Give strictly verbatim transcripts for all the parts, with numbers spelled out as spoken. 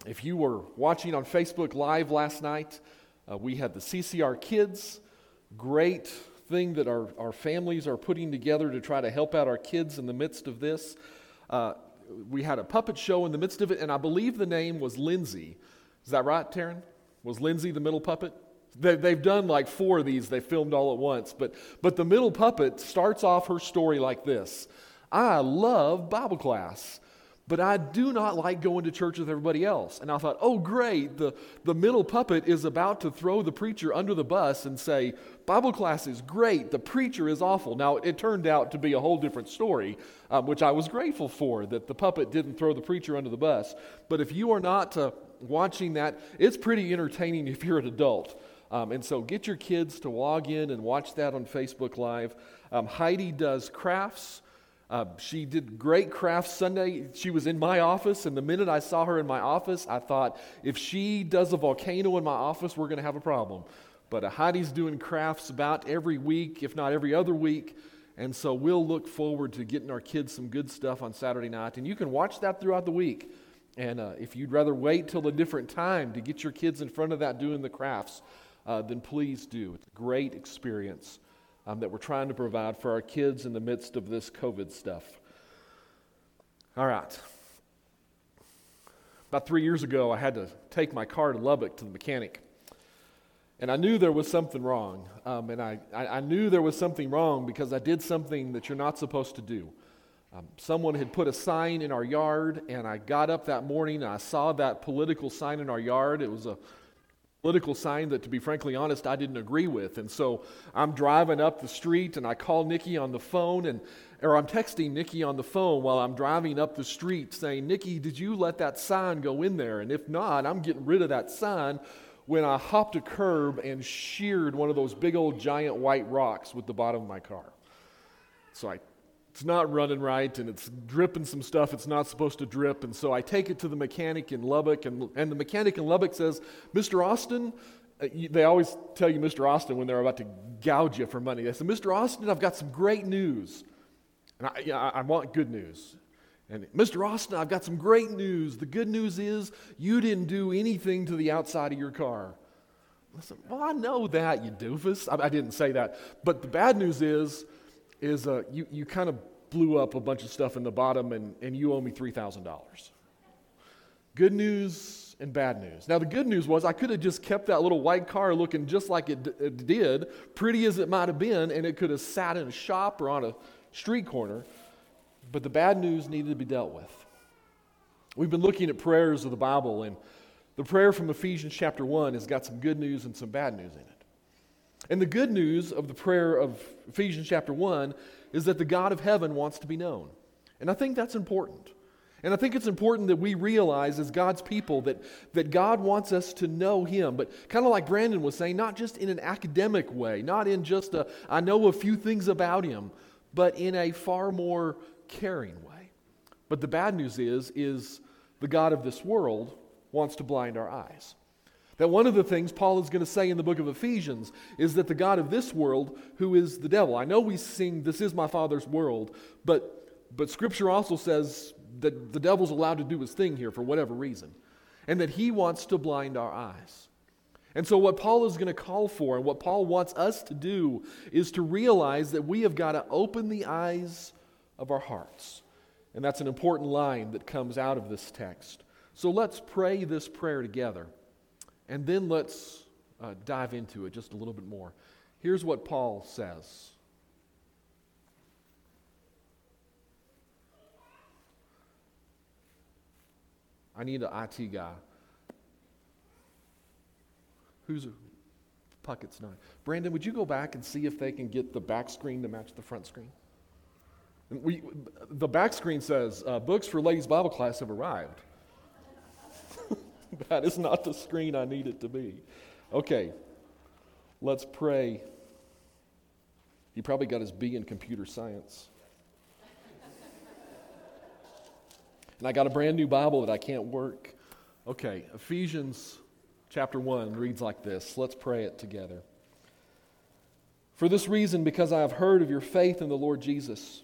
If you were watching on Facebook Live last night, uh, we had the C C R Kids. Great thing that our, our families are putting together to try to help out our kids in the midst of this. Uh, we had a puppet show in the midst of it, and I believe the name was Lindsay. Is that right, Taryn? Was Lindsay the middle puppet? They, they've done like four of these. They filmed all at once. But, but the middle puppet starts off her story like this. I love Bible class, but I do not like going to church with everybody else. And I thought, oh, great, the, the middle puppet is about to throw the preacher under the bus and say, Bible class is great, the preacher is awful. Now, it turned out to be a whole different story, um, which I was grateful for, that the puppet didn't throw the preacher under the bus. But if you are not uh, watching that, it's pretty entertaining if you're an adult. Um, and so get your kids to log in and watch that on Facebook Live. Um, Heidi does crafts. Uh, she did great crafts Sunday. She was in my office, and the minute I saw her in my office, I thought, if she does a volcano in my office, we're going to have a problem. But uh, Heidi's doing crafts about every week, if not every other week, and so we'll look forward to getting our kids some good stuff on Saturday night. And you can watch that throughout the week. And uh, if you'd rather wait till a different time to get your kids in front of that doing the crafts, uh, then please do. It's a great experience Um, that we're trying to provide for our kids in the midst of this COVID stuff. All right. About three years ago, I had to take my car to Lubbock to the mechanic. And I knew there was something wrong. Um, and I, I, I knew there was something wrong because I did something that you're not supposed to do. Um, someone had put a sign in our yard, and I got up that morning and I saw that political sign in our yard. It was a political sign that, to be frankly honest, I didn't agree with. And so I'm driving up the street and I call Nikki on the phone, and or I'm texting Nikki on the phone while I'm driving up the street saying, Nikki, did you let that sign go in there? And if not, I'm getting rid of that sign, when I hopped a curb and sheared one of those big old giant white rocks with the bottom of my car. So I It's not running right, and it's dripping some stuff it's not supposed to drip, and so I take it to the mechanic in Lubbock, and, and the mechanic in Lubbock says, Mister Austin, uh, you, they always tell you Mister Austin when they're about to gouge you for money. They say, Mister Austin, I've got some great news. And I, yeah, I, I want good news. And Mister Austin, I've got some great news. The good news is you didn't do anything to the outside of your car. I said, well, I know that, you doofus. I, I didn't say that. But the bad news is, is uh, you, you kind of blew up a bunch of stuff in the bottom, and, and you owe me three thousand dollars. Good news and bad news. Now, the good news was I could have just kept that little white car looking just like it, d- it did, pretty as it might have been, and it could have sat in a shop or on a street corner. But the bad news needed to be dealt with. We've been looking at prayers of the Bible, and the prayer from Ephesians chapter one has got some good news and some bad news in it. And the good news of the prayer of Ephesians chapter one is that the God of heaven wants to be known. And I think that's important. And I think it's important that we realize as God's people that, that God wants us to know Him. But kind of like Brandon was saying, not just in an academic way, not in just a, I know a few things about Him, but in a far more caring way. But the bad news is, is the God of this world wants to blind our eyes. That one of the things Paul is going to say in the book of Ephesians is that the God of this world, who is the devil. I know we sing, this is my Father's world, but, but Scripture also says that the devil's allowed to do his thing here for whatever reason, and that he wants to blind our eyes. And so what Paul is going to call for, and what Paul wants us to do, is to realize that we have got to open the eyes of our hearts. And that's an important line that comes out of this text. So let's pray this prayer together. And then let's uh, dive into it just a little bit more. Here's what Paul says. I need an I T guy. Who's a Puckett's not? Brandon, would you go back and see if they can get the back screen to match the front screen? And we, the back screen says, uh, books for ladies' Bible class have arrived. That is not the screen I need it to be. Okay, let's pray. He probably got his B in computer science. And I got a brand new Bible that I can't work. Okay, Ephesians chapter one reads like this. Let's pray it together. For this reason, because I have heard of your faith in the Lord Jesus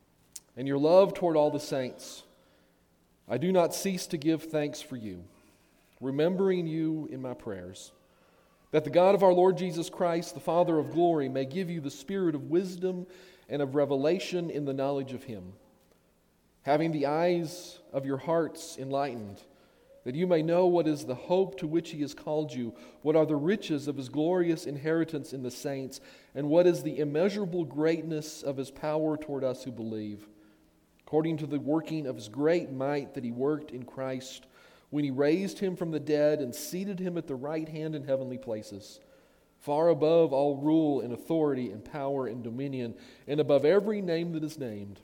and your love toward all the saints, I do not cease to give thanks for you, remembering you in my prayers, that the God of our Lord Jesus Christ, the Father of glory, may give you the spirit of wisdom and of revelation in the knowledge of him, having the eyes of your hearts enlightened, that you may know what is the hope to which he has called you, what are the riches of his glorious inheritance in the saints, and what is the immeasurable greatness of his power toward us who believe, according to the working of his great might that he worked in Christ, when he raised him from the dead and seated him at the right hand in heavenly places, far above all rule and authority and power and dominion, and above every name that is named,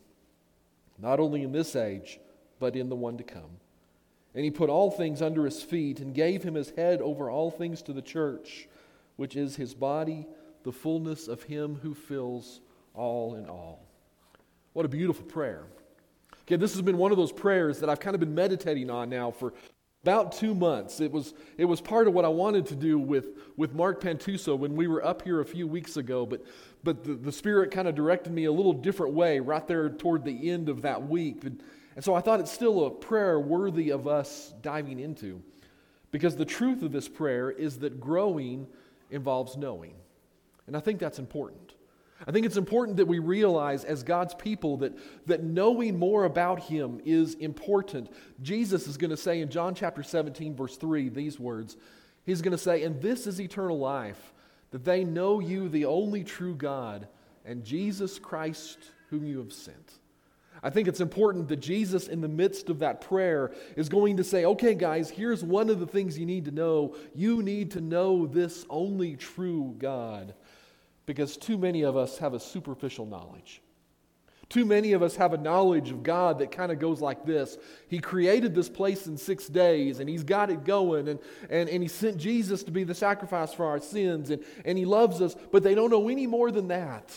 not only in this age, but in the one to come. And he put all things under his feet and gave him his head over all things to the church, which is his body, the fullness of him who fills all in all. What a beautiful prayer. Okay, this has been one of those prayers that I've kind of been meditating on now for about two months. It was it was part of what I wanted to do with, with Mark Pantuso when we were up here a few weeks ago, but but the, the Spirit kind of directed me a little different way right there toward the end of that week. And, and so I thought it's still a prayer worthy of us diving into, because the truth of this prayer is that growing involves knowing. And I think that's important. I think it's important that we realize as God's people that, that knowing more about him is important. Jesus is going to say in John chapter seventeen, verse three, these words. He's going to say, "And this is eternal life, that they know you, the only true God, and Jesus Christ whom you have sent." I think it's important that Jesus, in the midst of that prayer, is going to say, okay, guys, here's one of the things you need to know. You need to know this only true God. Because too many of us have a superficial knowledge. Too many of us have a knowledge of God that kind of goes like this. He created this place in six days, and he's got it going, and, and, and he sent Jesus to be the sacrifice for our sins, and, and he loves us, but they don't know any more than that.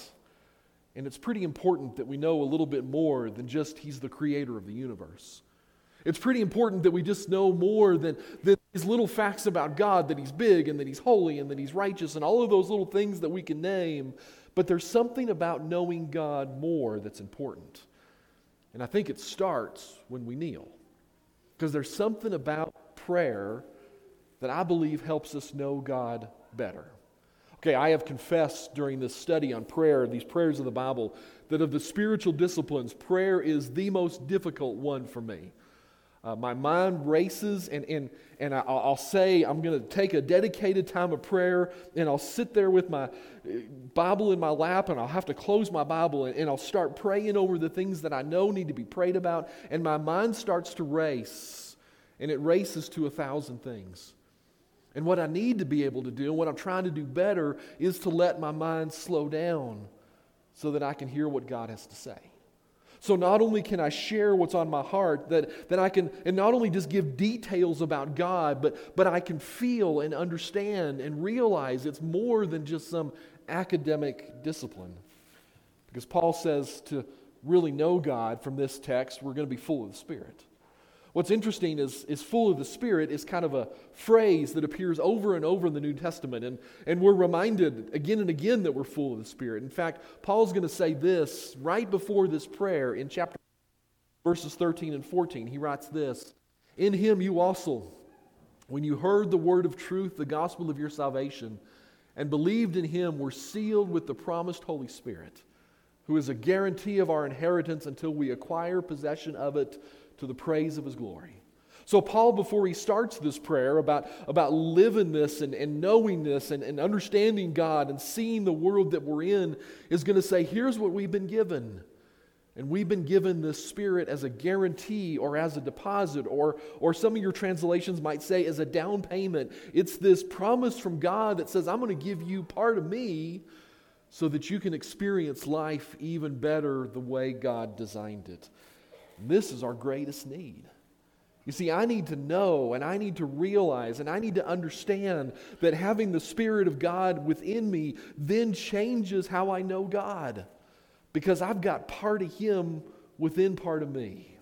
And it's pretty important that we know a little bit more than just he's the creator of the universe. It's pretty important that we just know more than, than these little facts about God, that he's big and that he's holy and that he's righteous and all of those little things that we can name. But there's something about knowing God more that's important. And I think it starts when we kneel. Because there's something about prayer that I believe helps us know God better. Okay, I have confessed during this study on prayer, these prayers of the Bible, that of the spiritual disciplines, prayer is the most difficult one for me. Uh, my mind races, and, and, and I, I'll say I'm going to take a dedicated time of prayer, and I'll sit there with my Bible in my lap, and I'll have to close my Bible, and, and I'll start praying over the things that I know need to be prayed about, and my mind starts to race, and it races to a thousand things. And what I need to be able to do, and what I'm trying to do better, is to let my mind slow down so that I can hear what God has to say. So not only can I share what's on my heart, that, that I can, and not only just give details about God, but, but I can feel and understand and realize it's more than just some academic discipline. Because Paul says to really know God from this text, we're going to be full of the Spirit. What's interesting is, is full of the Spirit is kind of a phrase that appears over and over in the New Testament. And, and we're reminded again and again that we're full of the Spirit. In fact, Paul's going to say this right before this prayer in chapter verses thirteen and fourteen. He writes this, "In him you also, when you heard the word of truth, the gospel of your salvation, and believed in him, were sealed with the promised Holy Spirit, who is a guarantee of our inheritance until we acquire possession of it, to the praise of his glory." So Paul, before he starts this prayer about, about living this and, and knowing this and, and understanding God and seeing the world that we're in, is going to say, here's what we've been given. And we've been given this Spirit as a guarantee or as a deposit, or, or some of your translations might say as a down payment. It's this promise from God that says, I'm going to give you part of me so that you can experience life even better the way God designed it. This is our greatest need. You see, I need to know and I need to realize and I need to understand that having the Spirit of God within me then changes how I know God, because I've got part of Him within part of me.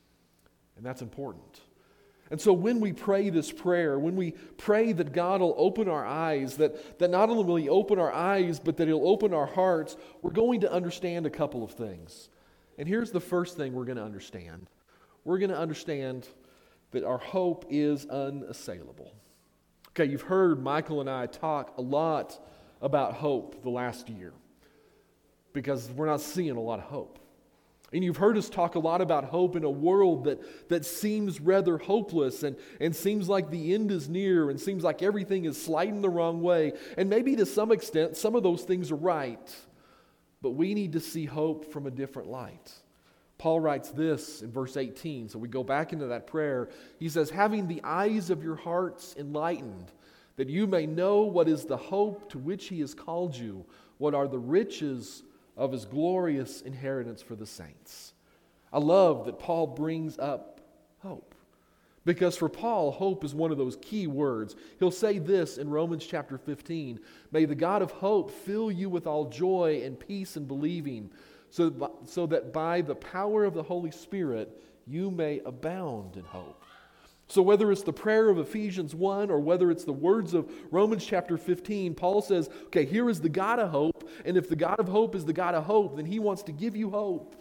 And that's important. And so when we pray this prayer, when we pray that God will open our eyes, that, that not only will He open our eyes, but that He'll open our hearts, we're going to understand a couple of things. And here's the first thing we're going to understand. We're going to understand that our hope is unassailable. Okay, you've heard Michael and I talk a lot about hope the last year because we're not seeing a lot of hope. And you've heard us talk a lot about hope in a world that, that seems rather hopeless and, and seems like the end is near and seems like everything is sliding the wrong way. And maybe to some extent, some of those things are right. But we need to see hope from a different light. Paul writes this in verse eighteen. So we go back into that prayer. He says, having the eyes of your hearts enlightened, that you may know what is the hope to which he has called you, what are the riches of his glorious inheritance for the saints. I love that Paul brings up hope. Because for Paul, hope is one of those key words. He'll say this in Romans chapter fifteen, may the God of hope fill you with all joy and peace in believing, so, so that by the power of the Holy Spirit you may abound in hope. So whether it's the prayer of Ephesians one or whether it's the words of Romans chapter fifteen, Paul says, okay, here is the God of hope, and if the God of hope is the God of hope, then he wants to give you hope.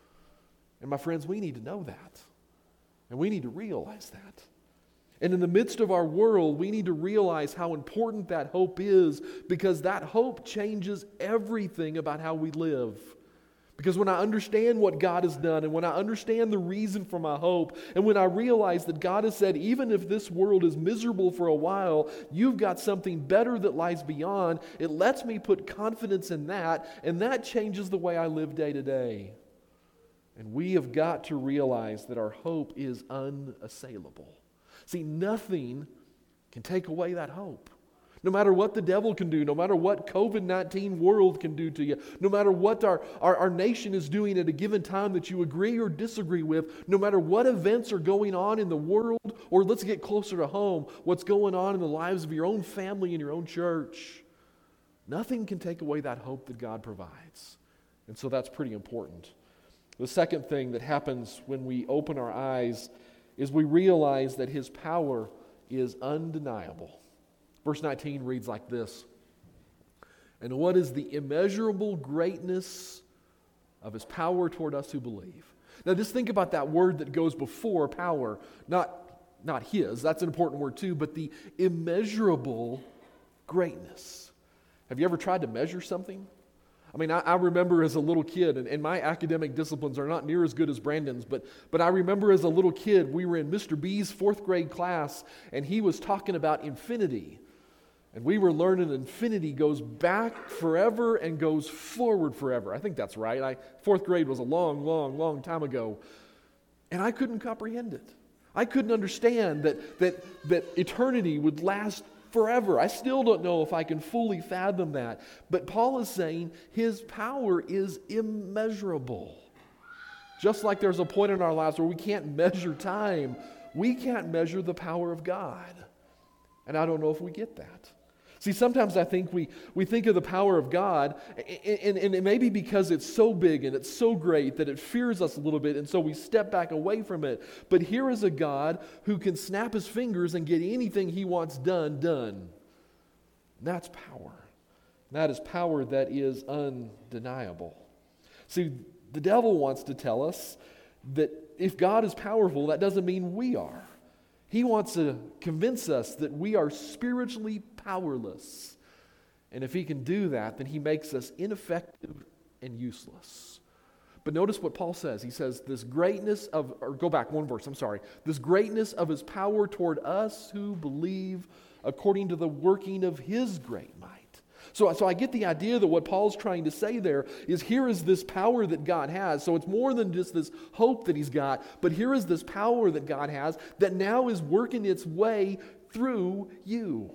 And my friends, we need to know that. And we need to realize that. And in the midst of our world, we need to realize how important that hope is, because that hope changes everything about how we live. Because when I understand what God has done, and when I understand the reason for my hope, and when I realize that God has said, even if this world is miserable for a while, you've got something better that lies beyond, it lets me put confidence in that, and that changes the way I live day to day. And we have got to realize that our hope is unassailable. See, nothing can take away that hope. No matter what the devil can do, no matter what covid nineteen world can do to you, no matter what our, our, our nation is doing at a given time that you agree or disagree with, no matter what events are going on in the world, or let's get closer to home, what's going on in the lives of your own family and your own church, nothing can take away that hope that God provides. And so that's pretty important. The second thing that happens when we open our eyes is we realize that His power is undeniable. Verse nineteen reads like this, and what is the immeasurable greatness of His power toward us who believe? Now just think about that word that goes before power, not, not His, that's an important word too, but the immeasurable greatness. Have you ever tried to measure something? I mean, I, I remember as a little kid, and, and my academic disciplines are not near as good as Brandon's, but, but I remember as a little kid, we were in Mister B's fourth grade class, and he was talking about infinity. And we were learning infinity goes back forever and goes forward forever. I think that's right. I, fourth grade was a long, long, long time ago. And I couldn't comprehend it. I couldn't understand that, that, that eternity would last forever. I still don't know if I can fully fathom that. But Paul is saying His power is immeasurable. Just like there's a point in our lives where we can't measure time, we can't measure the power of God. And I don't know if we get that. See, sometimes I think we, we think of the power of God, and, and, and it may be because it's so big and it's so great that it fears us a little bit, and so we step back away from it. But here is a God who can snap His fingers and get anything He wants done, done. And that's power. And that is power that is undeniable. See, the devil wants to tell us that if God is powerful, that doesn't mean we are. He wants to convince us that we are spiritually powerless. And if he can do that, then he makes us ineffective and useless. But notice what Paul says. He says, this greatness of, or go back one verse, I'm sorry. This greatness of His power toward us who believe according to the working of His great might. So, so I get the idea that what Paul's trying to say there is here is this power that God has. So it's more than just this hope that He's got, but here is this power that God has that now is working its way through you.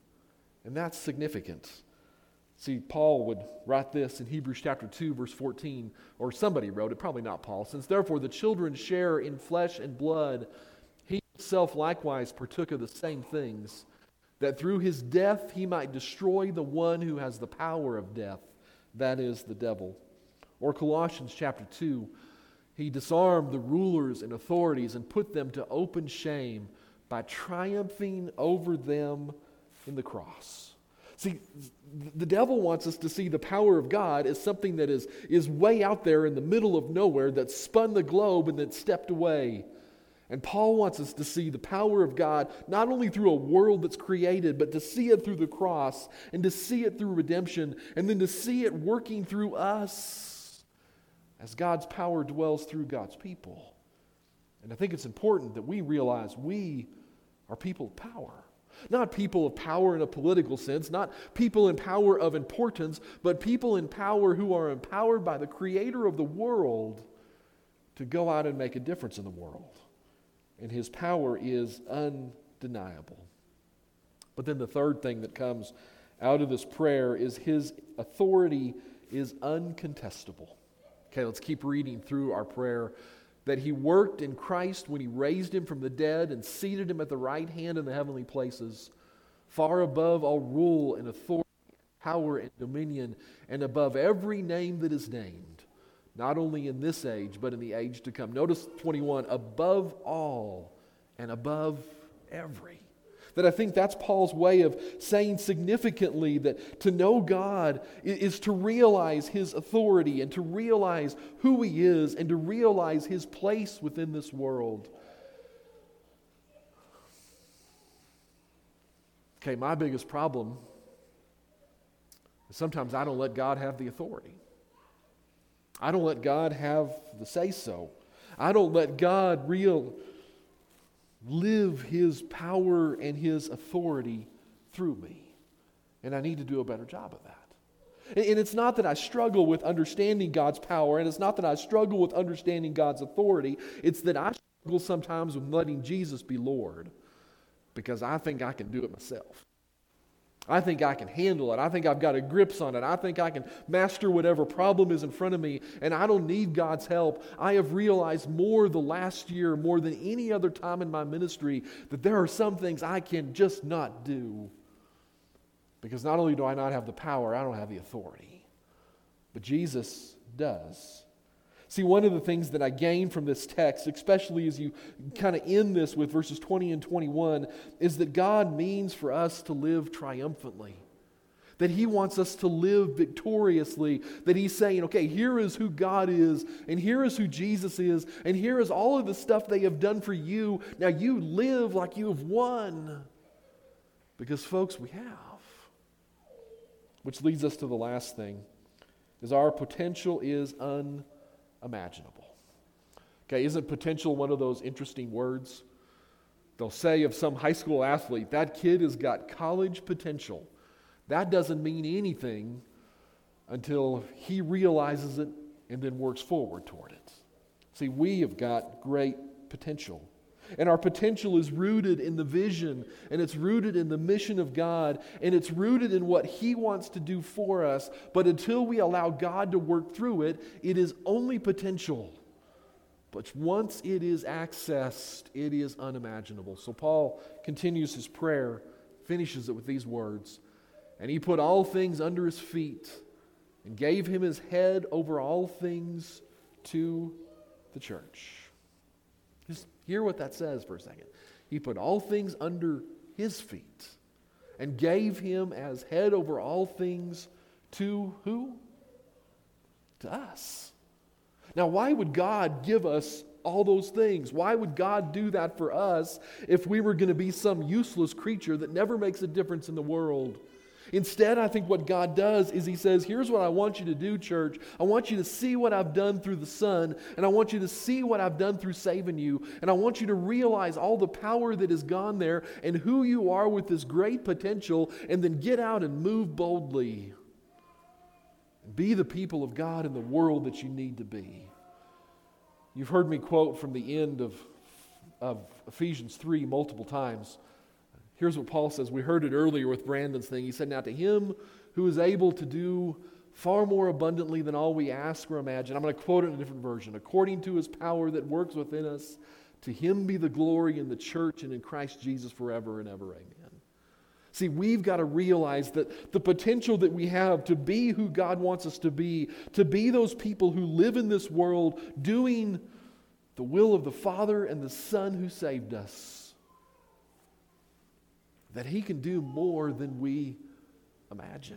And that's significant. See, Paul would write this in Hebrews chapter two, verse fourteen, or somebody wrote it, probably not Paul. Since therefore the children share in flesh and blood, He Himself likewise partook of the same things, that through His death He might destroy the one who has the power of death, that is, the devil. Or Colossians chapter two, He disarmed the rulers and authorities and put them to open shame by triumphing over them in the cross. See, the devil wants us to see the power of God as something that is, is way out there in the middle of nowhere, that spun the globe and that stepped away. And Paul wants us to see the power of God not only through a world that's created, but to see it through the cross and to see it through redemption and then to see it working through us as God's power dwells through God's people. And I think it's important that we realize we are people of power. Not people of power in a political sense, not people in power of importance, but people in power who are empowered by the Creator of the world to go out and make a difference in the world. And His power is undeniable. But then the third thing that comes out of this prayer is His authority is uncontestable. Okay, let's keep reading through our prayer. That He worked in Christ when He raised Him from the dead and seated Him at the right hand in the heavenly places, far above all rule and authority, power and dominion, and above every name that is named, not only in this age, but in the age to come. Notice twenty-one, above all and above every. That I think that's Paul's way of saying significantly that to know God is to realize His authority and to realize who He is and to realize His place within this world. Okay, my biggest problem is sometimes I don't let God have the authority. I don't let God have the say-so. I don't let God real live His power and His authority through me. And I need to do a better job of that. And it's not that I struggle with understanding God's power, and it's not that I struggle with understanding God's authority. It's that I struggle sometimes with letting Jesus be Lord because I think I can do it myself. I think I can handle it. I think I've got a grips on it. I think I can master whatever problem is in front of me, and I don't need God's help. I have realized more the last year, more than any other time in my ministry, that there are some things I can just not do because not only do I not have the power, I don't have the authority. But Jesus does. See, one of the things that I gain from this text, especially as you kind of end this with verses twenty and twenty-one, is that God means for us to live triumphantly. That He wants us to live victoriously. That He's saying, okay, here is who God is, and here is who Jesus is, and here is all of the stuff they have done for you. Now you live like you have won. Because, folks, we have. Which leads us to the last thing, is our potential is unimaginable. Imaginable. Okay, isn't potential one of those interesting words? They'll say of some high school athlete, that kid has got college potential. That doesn't mean anything until he realizes it and then works forward toward it. See, we have got great potential. And our potential is rooted in the vision, and it's rooted in the mission of God, and it's rooted in what He wants to do for us. But until we allow God to work through it, it is only potential. But once it is accessed, it is unimaginable. So Paul continues his prayer, finishes it with these words, and He put all things under His feet and gave Him His head over all things to the church. Just hear what that says for a second. He put all things under His feet and gave Him as head over all things to who? To us. Now, why would God give us all those things? Why would God do that for us if we were going to be some useless creature that never makes a difference in the world? Instead, I think what God does is He says, here's what I want you to do, church. I want you to see what I've done through the Son, and I want you to see what I've done through saving you, and I want you to realize all the power that has gone there and who you are with this great potential, and then get out and move boldly. Be the people of God in the world that you need to be. You've heard me quote from the end of, of Ephesians three multiple times. Here's what Paul says. We heard it earlier with Brandon's thing. He said, now to Him who is able to do far more abundantly than all we ask or imagine. I'm going to quote it in a different version. According to His power that works within us, to Him be the glory in the church and in Christ Jesus forever and ever. Amen. See, we've got to realize that the potential that we have to be who God wants us to be, to be those people who live in this world doing the will of the Father and the Son who saved us, that He can do more than we imagine.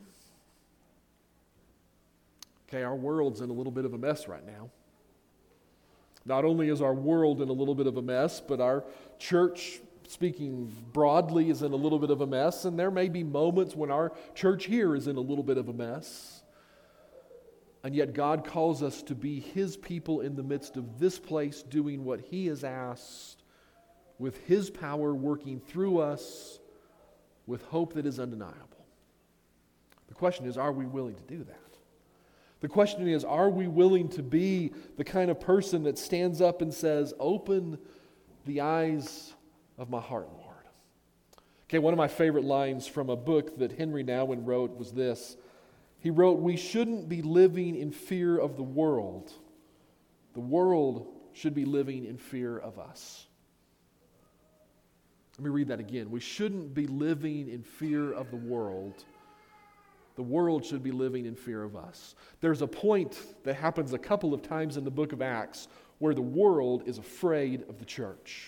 Okay, our world's in a little bit of a mess right now. Not only is our world in a little bit of a mess, but our church, speaking broadly, is in a little bit of a mess, and there may be moments when our church here is in a little bit of a mess. And yet God calls us to be His people in the midst of this place, doing what He has asked, with His power working through us, with hope that is undeniable. The question is, are we willing to do that? The question is, are we willing to be the kind of person that stands up and says, open the eyes of my heart, Lord? Okay, one of my favorite lines from a book that Henry Nouwen wrote was this. He wrote, we shouldn't be living in fear of the world. The world should be living in fear of us. Let me read that again. We shouldn't be living in fear of the world. The world should be living in fear of us. There's a point that happens a couple of times in the book of Acts where the world is afraid of the church.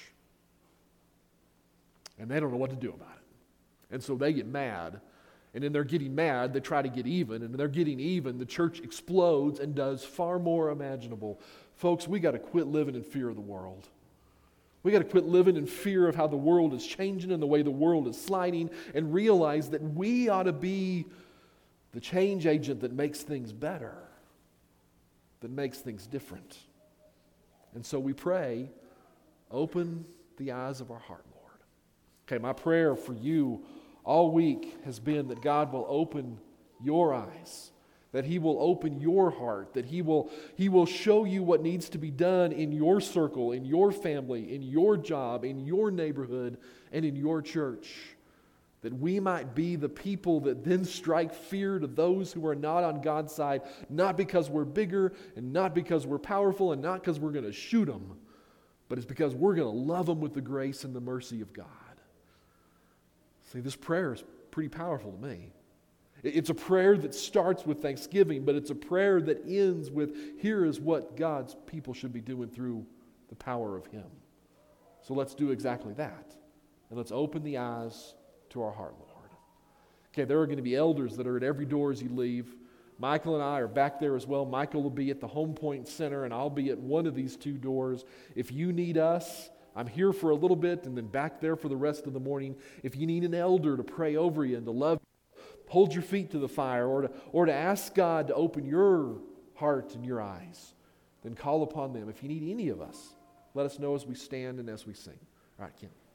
And they don't know what to do about it. And so they get mad. And in their getting mad, they try to get even. And in their getting even, the church explodes and does far more imaginable. Folks, we got to quit living in fear of the world. We got to quit living in fear of how the world is changing and the way the world is sliding, and realize that we ought to be the change agent that makes things better, that makes things different. And so we pray, open the eyes of our heart, Lord. Okay, my prayer for you all week has been that God will open your eyes, that He will open your heart, that He will, He will show you what needs to be done in your circle, in your family, in your job, in your neighborhood, and in your church. That we might be the people that then strike fear to those who are not on God's side, not because we're bigger and not because we're powerful and not because we're going to shoot them, but it's because we're going to love them with the grace and the mercy of God. See, this prayer is pretty powerful to me. It's a prayer that starts with thanksgiving, but it's a prayer that ends with, here is what God's people should be doing through the power of Him. So let's do exactly that. And let's open the eyes to our heart, Lord. Okay, there are going to be elders that are at every door as you leave. Michael and I are back there as well. Michael will be at the Home Point Center, and I'll be at one of these two doors. If you need us, I'm here for a little bit and then back there for the rest of the morning. If you need an elder to pray over you and to love you, hold your feet to the fire, or to, or to ask God to open your heart and your eyes, then call upon them. If you need any of us, let us know as we stand and as we sing. All right, Ken.